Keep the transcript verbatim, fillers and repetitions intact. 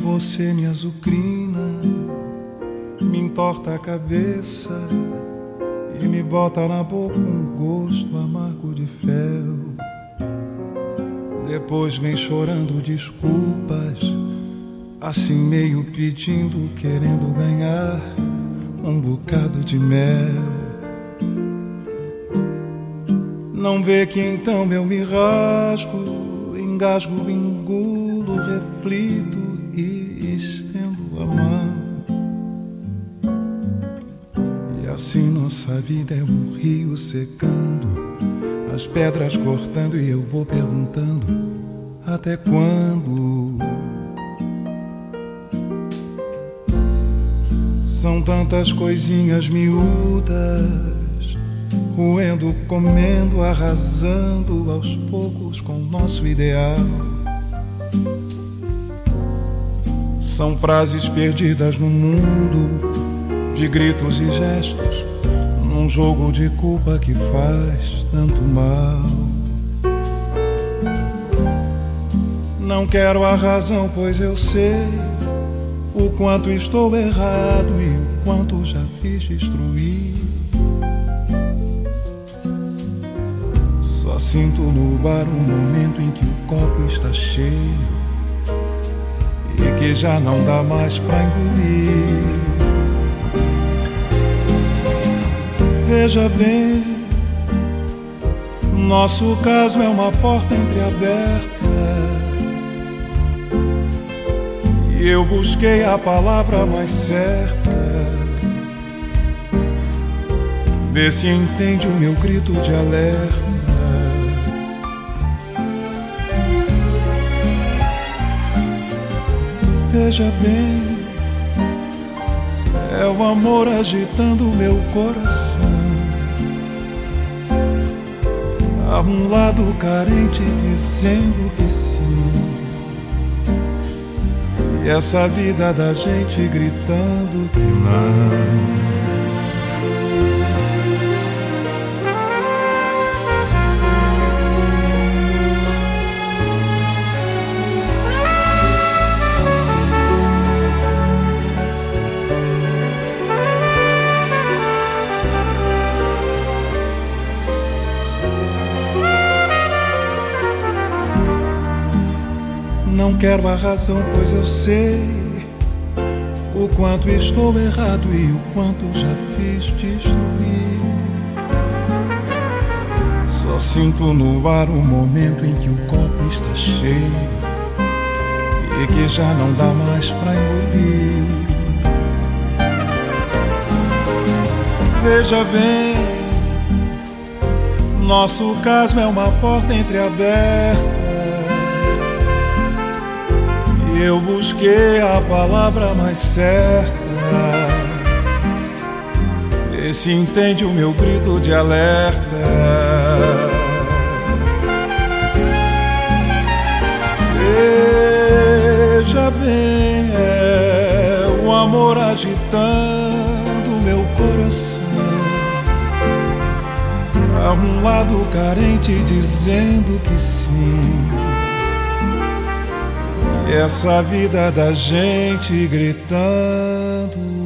você me azucrina, me entorta a cabeça e me bota na boca um gosto amargo de fel. Depois vem chorando desculpas, assim meio pedindo, querendo ganhar um bocado de mel. Não vê que então eu me rasgo, engasgo, engulo, reflito e estendo a mão. E assim nossa vida é um rio secando, as pedras cortando e eu vou perguntando até quando. São tantas coisinhas miúdas, roendo, comendo, arrasando aos poucos com o nosso ideal. São frases perdidas no mundo, de gritos e gestos, num jogo de culpa que faz tanto mal. Não quero a razão, pois eu sei o quanto estou errado e o quanto já fiz destruir. Só sinto no bar um momento em que o copo está cheio e que já não dá mais pra engolir. Veja bem, nosso caso é uma porta entreaberta e eu busquei a palavra mais certa. Vê se entende o meu grito de alerta. Veja bem, é o amor agitando o meu coração. Há um lado carente dizendo que sim, e essa vida da gente gritando que não. Não quero a razão, pois eu sei o quanto estou errado e o quanto já fiz destruir. Só sinto no ar o momento em que o copo está cheio e que já não dá mais pra engolir. Veja bem, nosso caso é uma porta entreaberta. Eu busquei a palavra mais certa. Vê se entende o meu grito de alerta. Veja bem, é o amor agitando o meu coração. Há um lado carente dizendo que sim, essa vida da gente gritando